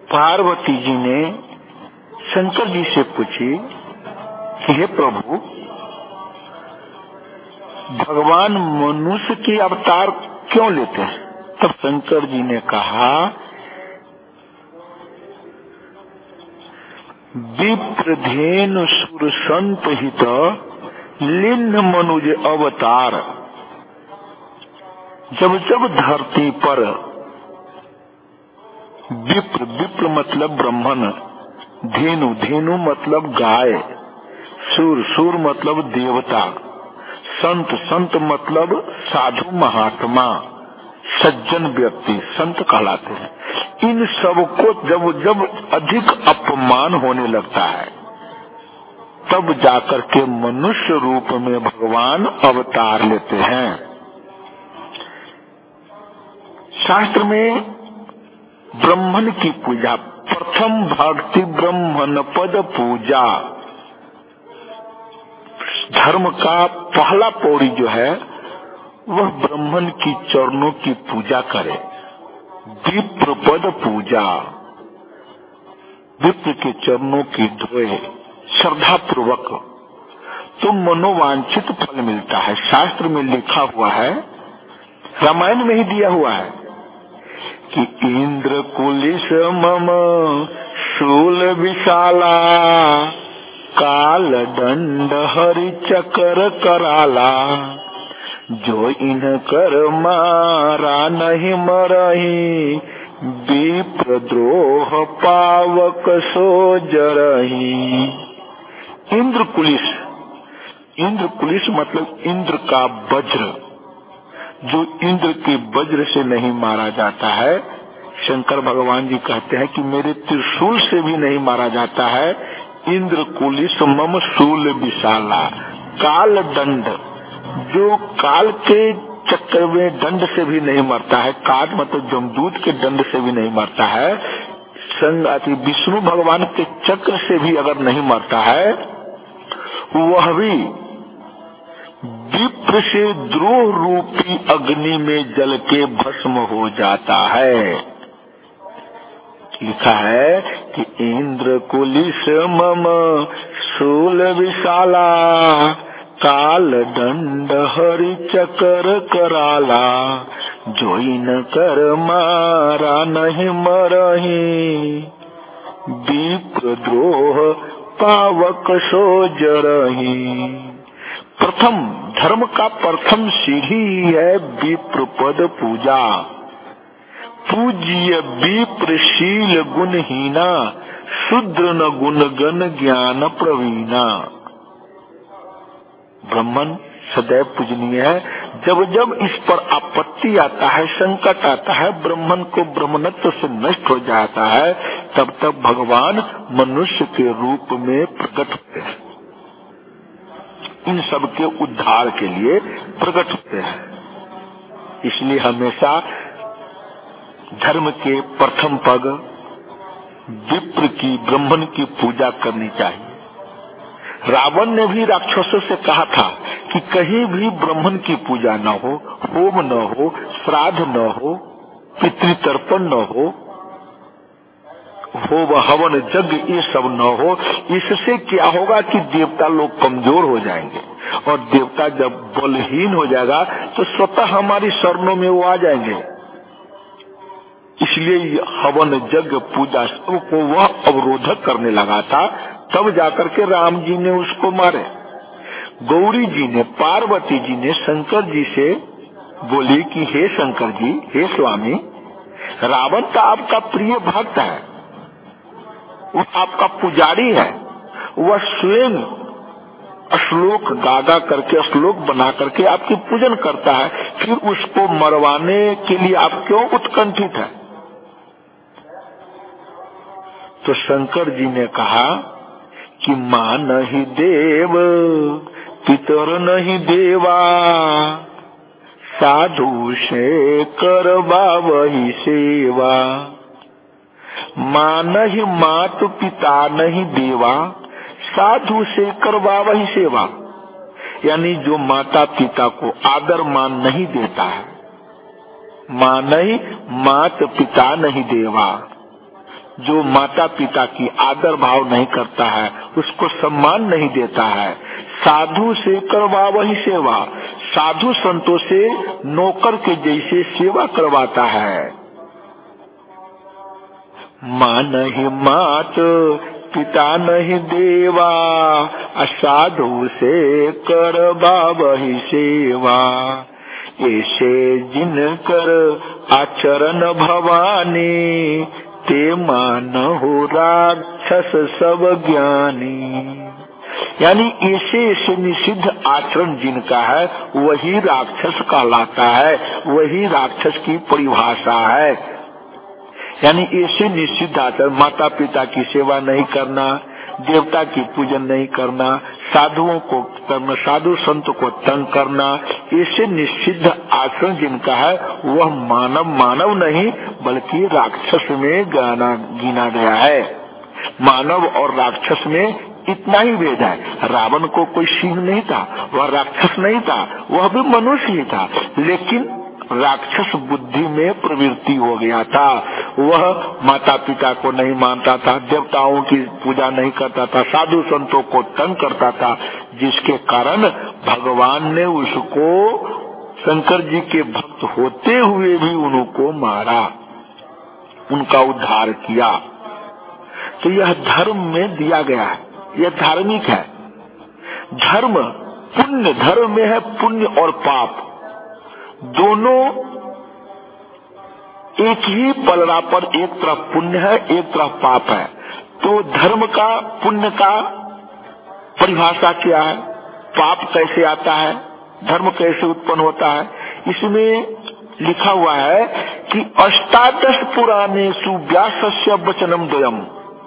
पार्वती जी ने शंकर जी से पूछी कि हे प्रभु, भगवान मनुष्य की अवतार क्यों लेते हैं? तब शंकर जी ने कहा, विप्रधेनु सुर संत हित लिन्न मनुज अवतार। जब जब धरती पर विप्र मतलब ब्राह्मण, धेनु मतलब गाय, सुर मतलब देवता, संत मतलब साधु महात्मा सज्जन व्यक्ति संत कहलाते हैं। इन सबको जब जब अधिक अपमान होने लगता है तब जाकर के मनुष्य रूप में भगवान अवतार लेते हैं। शास्त्र में ब्राह्मण की पूजा, प्रथम भक्ति ब्राह्मण पद पूजा, धर्म का पहला पौड़ी जो है वह ब्राह्मण की चरणों की पूजा करे। विप्र पद पूजा, विप्र के चरणों की धोए श्रद्धा पूर्वक तो मनोवांछित फल मिलता है। शास्त्र में लिखा हुआ है, रामायण में ही दिया हुआ है कि इंद्र कुलिश मम शूल विशाला, काल दंड हरि चक्र कराला, जो इन कर मारा नहीं मरही, विप्रद्रोह पावक सो जरही। इंद्र कुलिश मतलब इंद्र का वज्र, जो इंद्र के वज्र से नहीं मारा जाता है। शंकर भगवान जी कहते हैं कि मेरे त्रिशूल से भी नहीं मारा जाता है। इंद्र कुलिश मम शूल विशाला, काल दंड, जो काल के चक्कर में दंड से भी नहीं मरता है। काल मतलब जमदूत के दंड से भी नहीं मरता है। संगाति विष्णु भगवान के चक्र से भी अगर नहीं मरता है, वह भी विप्र से द्रोह रूपी अग्नि में जल के भस्म हो जाता है। लिखा है कि इंद्र कुलिश मम शूल विशाला, काल दंड हरि चक्र कराला, जो इन कर मारा नहीं मरही, विप्रद्रोह पावक सो जरही। प्रथम धर्म का प्रथम सीढ़ी है विप्र पद पूजा। पूज्य विप्रशील गुणहीना, शूद्र न गुण गण ज्ञान प्रवीणा। ब्राह्मण सदैव पूजनीय है। जब जब इस पर आपत्ति आता है, संकट आता है, ब्राह्मण को ब्राह्मणत्व से नष्ट हो जाता है, तब तक भगवान मनुष्य के रूप में प्रकट होते हैं, इन सब के उद्धार के लिए प्रकट होते हैं। इसलिए हमेशा धर्म के प्रथम पग विप्र की, ब्राह्मण की पूजा करनी चाहिए। रावण ने भी राक्षसों से कहा था कि कहीं भी ब्राह्मण की पूजा न हो, होम न हो, श्राद्ध न हो, पितृतर्पण न हो, होम हवन यज्ञ ये सब न हो। इससे क्या होगा कि देवता लोग कमजोर हो जाएंगे, और देवता जब बलहीन हो जाएगा तो स्वतः हमारी शरणों में वो आ जाएंगे। इसलिए हवन यज्ञ पूजा को वह अवरोधक करने लगा था। तब जाकर के राम जी ने उसको मारे। गौरी जी ने, पार्वती जी ने शंकर जी से बोली कि हे शंकर जी, हे स्वामी, रावण तो आपका प्रिय भक्त है, वो आपका पुजारी है, वह स्वयं श्लोक गागा करके, श्लोक बना करके आपकी पूजन करता है, फिर उसको मरवाने के लिए आप क्यों उत्कंठित है? तो शंकर जी ने कहा कि मां नहीं देव, पितर नहीं देवा, साधु से करवा वही सेवा। मां नहीं मात, पिता नहीं देवा, साधु से करवा वही सेवा। यानी जो माता पिता को आदर मान नहीं देता है, मां नहीं मात, पिता नहीं देवा, जो माता पिता की आदर भाव नहीं करता है, उसको सम्मान नहीं देता है, साधु से करवा वही सेवा, साधु संतों से नौकर के जैसे सेवा करवाता है। माँ नहीं मात पिता नहीं देवा, असाधु से करवा वही सेवा, ऐसे जिनकर आचरण भवानी, ते मानहु राक्षस सब ज्ञानी। यानी ऐसे ऐसे निषिद्ध आचरण जिनका है वही राक्षस कहलाता है, वही राक्षस की परिभाषा है। यानी ऐसे निषिद्ध आचरण, माता पिता की सेवा नहीं करना, देवता की पूजन नहीं करना, साधुओं को करना, साधु संत को तंग करना, ऐसे निषिद्ध आचरण जिनका है वह मानव नहीं बल्कि राक्षस में गिना गया है। मानव और राक्षस में इतना ही भेद है। रावण को कोई सिंह नहीं था, वह राक्षस नहीं था, वह भी मनुष्य ही था, लेकिन राक्षस बुद्धि में प्रवृत्ति हो गया था। वह माता पिता को नहीं मानता था, देवताओं की पूजा नहीं करता था, साधु संतों को तंग करता था, जिसके कारण भगवान ने उसको शंकर जी के भक्त होते हुए भी उनको मारा, उनका उद्धार किया। तो यह धर्म में दिया गया है, यह धार्मिक है। धर्म पुण्य, धर्म में है पुण्य और पाप, दोनों एक ही पलड़ा पर, एक तरफ पुण्य है एक तरफ पाप है। तो धर्म का, पुण्य का परिभाषा क्या है, पाप कैसे आता है, धर्म कैसे उत्पन्न होता है, इसमें लिखा हुआ है कि अष्टादश पुराणेषु व्यासस्य वचनम द्वयम्।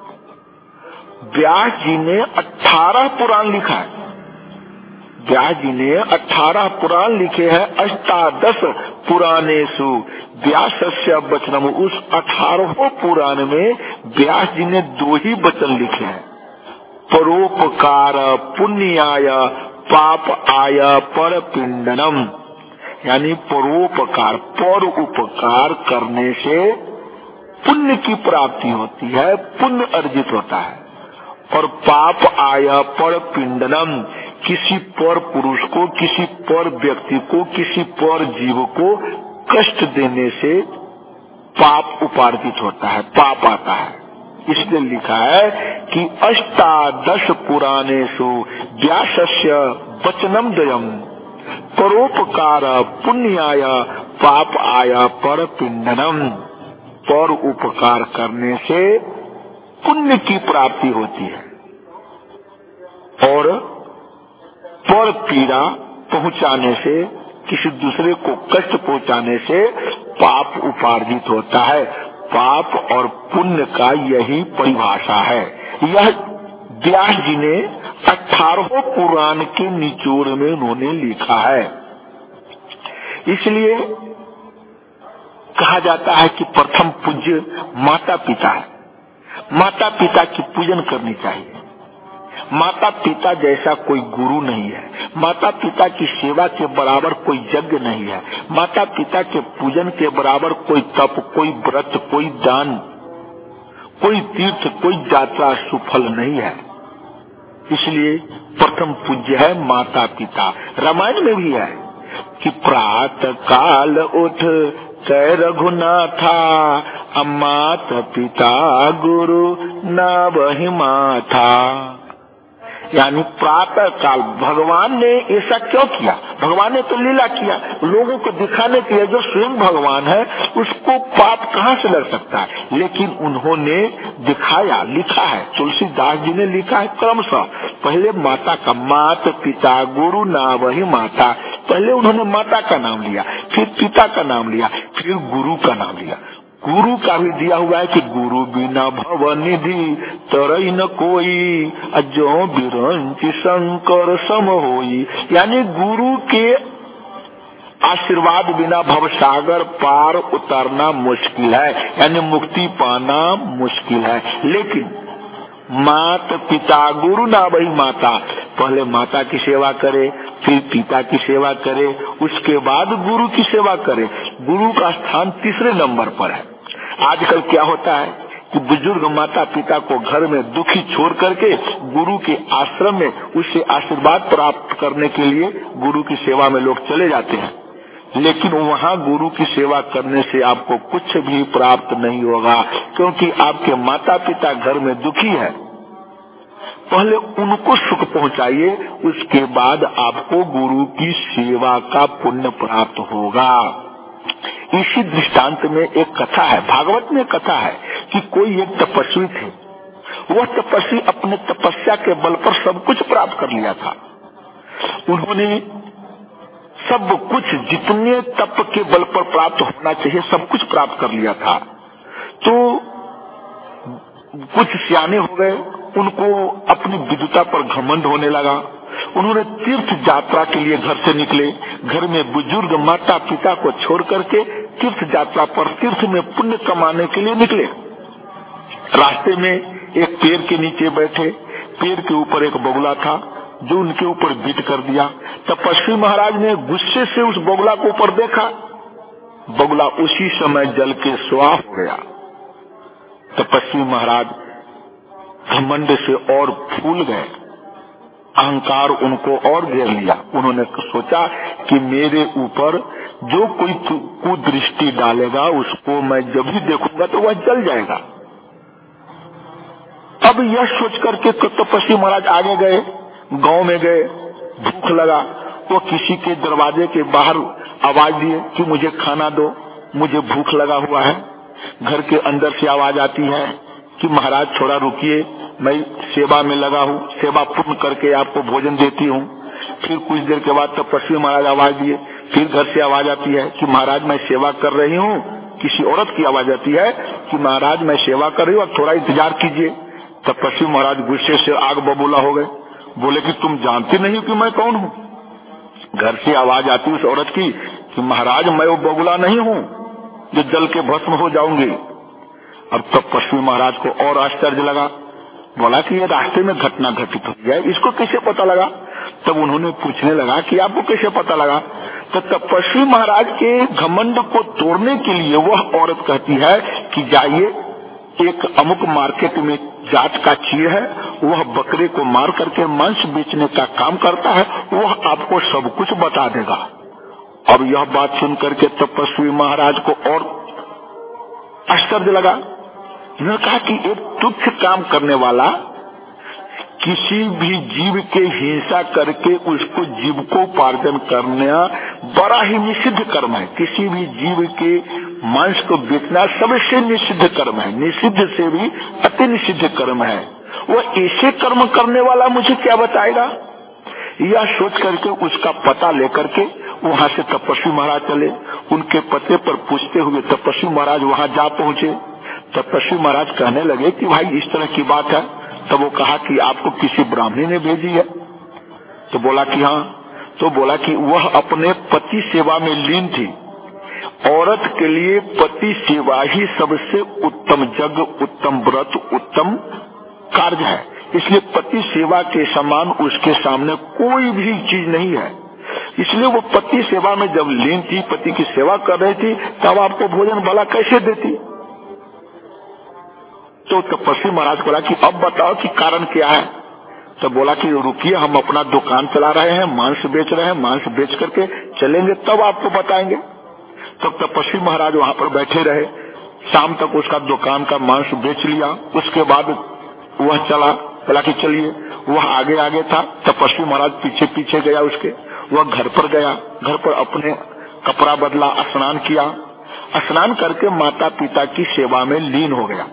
व्यास जी ने 18 पुराण लिखा है, व्यास जी ने 18 पुराण लिखे हैं। अष्टादश पुराणेषु व्यासस्य वचनम, उस 18 पुराण में व्यास जी ने 2 ही वचन लिखे हैं, परोपकार पुण्याय पाप आय पर पिंडनम। यानी परोपकार, पर उपकार करने से पुण्य की प्राप्ति होती है, पुण्य अर्जित होता है, और पाप आया पर पिंडनम, किसी पर पुरुष को, किसी पर व्यक्ति को, किसी पर जीव को कष्ट देने से पाप उपार्जित होता है, पाप आता है। इसलिए लिखा है कि अष्टादश पुराणेषु व्यासस्य वचनम द्वयम्, परोपकार पुण्याय पाप आया पर पिंडनम। पर उपकार करने से पुण्य की प्राप्ति होती है, और पर पीड़ा पहुंचाने से, किसी दूसरे को कष्ट पहुंचाने से पाप उपार्जित होता है। पाप और पुण्य का यही परिभाषा है। यह व्यास जी ने 18 पुराण के निचोड़ में उन्होंने लिखा है। इसलिए कहा जाता है कि प्रथम पूज्य माता पिता है, माता पिता की पूजन करनी चाहिए। माता पिता जैसा कोई गुरु नहीं है, माता पिता की सेवा के बराबर कोई यज्ञ नहीं है, माता पिता के पूजन के बराबर कोई तप, कोई व्रत, कोई दान, कोई तीर्थ, कोई यात्रा सुफल नहीं है। इसलिए प्रथम पूज्य है माता पिता। रामायण में भी है कि प्रातः काल उठ कै रघुनाथा, अमात पिता गुरु ना वही माथा। यानी प्रातः काल, भगवान ने ऐसा क्यों किया? भगवान ने तो लीला किया, लोगों को दिखाने के लिए। जो स्वयं भगवान है उसको पाप कहाँ से लग सकता है? लेकिन उन्होंने दिखाया, लिखा है, तुलसीदास जी ने लिखा है क्रमशः। पहले माता का, मात पिता गुरु ना वही माता, पहले उन्होंने माता का नाम लिया, फिर पिता का नाम लिया, फिर गुरु का नाम लिया। गुरु का भी दिया हुआ है कि गुरु बिना भव निधि तरई न कोई, अजो बिरंच शंकर सम होई। यानी गुरु के आशीर्वाद बिना भव सागर पार उतरना मुश्किल है, यानी मुक्ति पाना मुश्किल है। लेकिन मात पिता गुरु ना वही माता, पहले माता की सेवा करे, फिर पिता की सेवा करे, उसके बाद गुरु की सेवा करे। गुरु का स्थान तीसरे नंबर पर है। आजकल क्या होता है कि बुजुर्ग माता पिता को घर में दुखी छोड़ करके गुरु के आश्रम में उससे आशीर्वाद प्राप्त करने के लिए गुरु की सेवा में लोग चले जाते हैं, लेकिन वहाँ गुरु की सेवा करने से आपको कुछ भी प्राप्त नहीं होगा, क्योंकि आपके माता पिता घर में दुखी है। पहले उनको सुख पहुँचाइए, उसके बाद आपको गुरु की सेवा का पुण्य प्राप्त होगा। इसी दृष्टांत में एक कथा है, भागवत में कथा है कि कोई एक तपस्वी थे। वह तपस्वी अपने तपस्या के बल पर सब कुछ प्राप्त कर लिया था। उन्होंने सब कुछ जितने तप के बल पर प्राप्त होना चाहिए सब कुछ प्राप्त कर लिया था। तो कुछ सियाने हो गए, उनको अपनी विद्वता पर घमंड होने लगा। उन्होंने तीर्थ यात्रा के लिए घर से निकले, घर में बुजुर्ग माता पिता को छोड़ करके तीर्थ यात्रा पर तीर्थ में पुण्य कमाने के लिए निकले। रास्ते में एक पेड़ के नीचे बैठे, पेड़ के ऊपर एक बगुला था जो उनके ऊपर बीट कर दिया। तपस्वी महाराज ने गुस्से से उस बगुला को ऊपर देखा, बगुला उसी समय जल के स्वाह हो गया। तपस्वी महाराज घमंड से और फूल गए, अहंकार उनको और घेर लिया। उन्होंने सोचा कि मेरे ऊपर जो कोई कुदृष्टि डालेगा उसको मैं जब भी देखूंगा तो वह जल जाएगा। अब यह सोच करके तपस्वी महाराज आगे गए, गांव में गए, भूख लगा, वो किसी के दरवाजे के बाहर आवाज दिए कि मुझे खाना दो, मुझे भूख लगा हुआ है। घर के अंदर से आवाज आती है कि महाराज थोड़ा रुकिए, मैं सेवा में लगा हूँ, सेवा पूर्ण करके आपको भोजन देती हूँ। फिर कुछ देर के बाद तपस्वी महाराज आवाज दिए, फिर घर से आवाज आती है कि महाराज मैं सेवा कर रही हूँ। किसी औरत की आवाज आती है कि महाराज मैं सेवा कर रही हूँ, थोड़ा इंतजार कीजिए। तपस्वी महाराज गुस्से से आग बबूला हो गए, बोले कि तुम जानते नहीं कि मैं कौन हूँ। घर से आवाज आती उस औरत की कि महाराज मैं वो बगुला नहीं हूँ जो जल के भस्म हो जाऊंगी। अब तपस्वी महाराज को और आश्चर्य लगा, बोला कि ये रास्ते में घटना घटित हुई है, इसको कैसे पता लगा। तब उन्होंने पूछने लगा कि आपको कैसे पता लगा। तो तपस्वी महाराज के घमंड को तोड़ने के लिए वह औरत कहती है कि जाइए, एक अमुक मार्केट में जाट का चीर है, वह बकरे को मार करके मांस बेचने का काम करता है, वह आपको सब कुछ बता देगा। अब यह बात सुन करके तपस्वी महाराज को और आश्चर्य लगा। उन्होंने कहा कि एक तुच्छ काम करने वाला किसी भी जीव के हिंसा करके उसको जीविकोपार्जन करना बड़ा ही निषिद्ध कर्म है। किसी भी जीव के मांस को बेचना सबसे निषिद्ध कर्म है, निषिद्ध से भी अति निषिद्ध कर्म है। वह ऐसे कर्म करने वाला मुझे क्या बताएगा। यह सोच करके उसका पता लेकर के वहाँ से तपस्वी महाराज चले। उनके पते पर पूछते हुए तपस्वी महाराज वहाँ जा पहुँचे। तपस्वी महाराज कहने लगे कि भाई इस तरह की बात है। तब वो कहा कि आपको किसी ब्राह्मणी ने भेजी है। तो बोला कि हाँ। तो बोला कि वह अपने पति सेवा में लीन थी। औरत के लिए पति सेवा ही सबसे उत्तम जग, उत्तम व्रत, उत्तम कार्य है। इसलिए पति सेवा के समान उसके सामने कोई भी चीज नहीं है। इसलिए वो पति सेवा में जब लीन थी, पति की सेवा कर रही थी, तब आपको भोजन भला कैसे देती। तो तपस्वी महाराज बोला कि अब बताओ कि कारण क्या है। तो बोला कि रुकिए, हम अपना दुकान चला रहे हैं, मांस बेच रहे हैं, मांस बेच करके चलेंगे तब आपको बताएंगे। तब तपस्वी महाराज वहाँ पर बैठे रहे, शाम तक उसका दुकान का मांस बेच लिया। उसके बाद वह चला, बोला कि चलिए। वह आगे आगे था, तपस्वी महाराज पीछे पीछे गया उसके। वह घर पर गया, घर पर अपने कपड़ा बदला, स्नान किया, स्नान करके माता पिता की सेवा में लीन हो गया।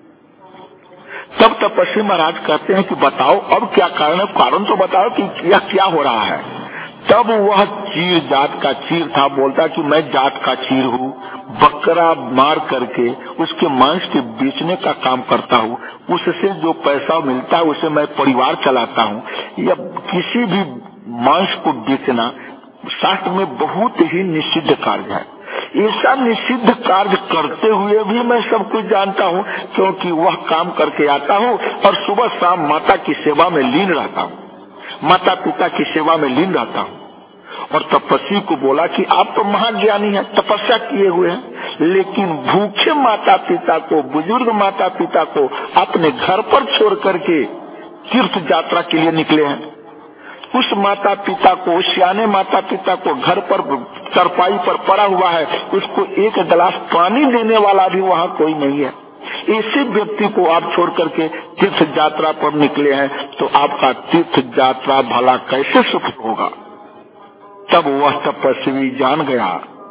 तब तपस्वी महाराज कहते हैं कि बताओ अब क्या कारण है, कारण तो बताओ कि यह क्या हो रहा है। तब वह चीर, जात का चीर था, बोलता कि मैं जात का चीर हूँ, बकरा मार करके उसके मांस के बेचने का काम करता हूँ, उससे जो पैसा मिलता है उसे मैं परिवार चलाता हूँ। या किसी भी मांस को बेचना शास्त्र में बहुत ही निषिद्ध कार्य है। ऐसा निषिद्ध कार्य करते हुए भी मैं सब कुछ जानता हूँ, क्योंकि वह काम करके आता हूँ और सुबह शाम माता की सेवा में लीन रहता हूँ, माता पिता की सेवा में लीन रहता हूँ। और तपस्वी को बोला कि आप तो महाज्ञानी हैं, तपस्या किए हुए हैं, लेकिन भूखे माता पिता को, बुजुर्ग माता पिता को अपने घर पर छोड़ करके तीर्थ यात्रा के लिए निकले हैं। उस माता पिता को, उस सियाने माता पिता को घर पर चारपाई पर पड़ा हुआ है, उसको एक गिलास पानी देने वाला भी वहाँ कोई नहीं है। ऐसे व्यक्ति को आप छोड़ करके तीर्थ यात्रा पर निकले हैं, तो आपका तीर्थ यात्रा भला कैसे सफल होगा। तब वह तपस्वी जान गया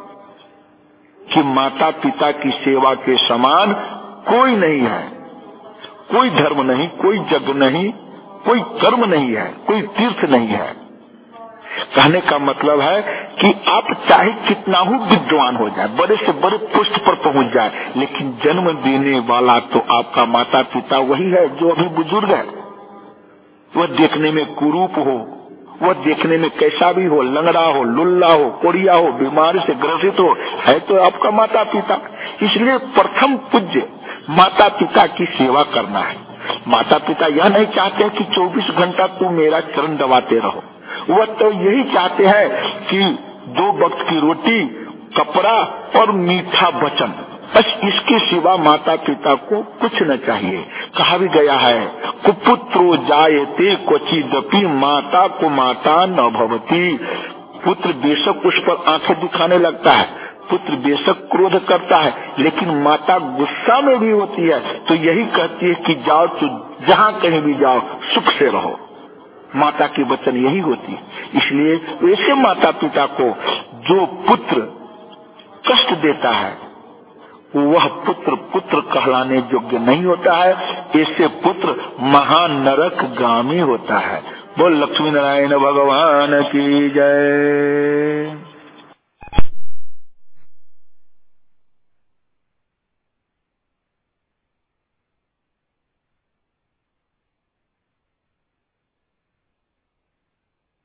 कि माता पिता की सेवा के समान कोई नहीं है, कोई धर्म नहीं, कोई यज्ञ नहीं, कोई कर्म नहीं है, कोई तीर्थ नहीं है। कहने का मतलब है कि आप चाहे कितना ही विद्वान हो जाए, बड़े से बड़े पोस्ट पर पहुंच जाए, लेकिन जन्म देने वाला तो आपका माता पिता वही है जो अभी बुजुर्ग है। वह देखने में कुरूप हो, वह देखने में कैसा भी हो, लंगड़ा हो, लुल्ला हो, कोड़िया हो, बीमारी से ग्रसित हो, है तो आपका माता पिता। इसलिए प्रथम पूज्य माता पिता की सेवा करना है। माता पिता यह नहीं चाहते कि 24 घंटा तू मेरा चरण दबाते रहो, वह तो यही चाहते हैं कि 2 वक्त की रोटी, कपड़ा और मीठा वचन, बस इसके सिवा माता पिता को कुछ न चाहिए। कहा भी गया है, कुपुत्रो जायते क्वचिदपि माता को माता न भवती। पुत्र बेशक उस पर आंखें दिखाने लगता है, पुत्र बेशक क्रोध करता है, लेकिन माता गुस्सा में भी होती है, तो यही कहती है कि जाओ तो जहाँ कहीं भी जाओ सुख से रहो। माता की वचन यही होती है। इसलिए ऐसे माता पिता को जो पुत्र कष्ट देता है, वह पुत्र पुत्र कहलाने योग्य नहीं होता है। ऐसे पुत्र महान नरक गामी होता है। बोल लक्ष्मी नारायण भगवान की जय।